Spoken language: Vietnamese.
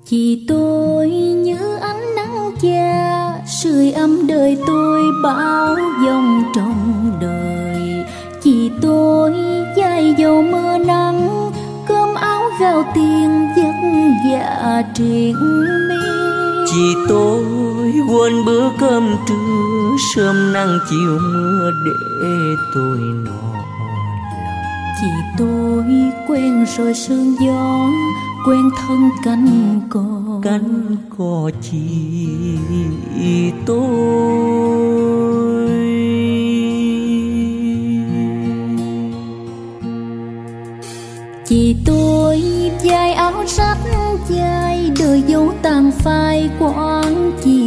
Chị tôi như ánh nắng cha, sưởi ấm đời tôi bao dòng trong đời. Chị tôi dày dầu mưa nắng, cơm áo gạo tiền vất vả triền miên. Chị tôi quên bữa cơm trưa, sớm nắng chiều mưa để tôi no lòng. Chị tôi quen rồi sương gió, quen thân cánh cò chị tôi. Chị tôi vai áo rách dài, đời dấu tàn phai quán chị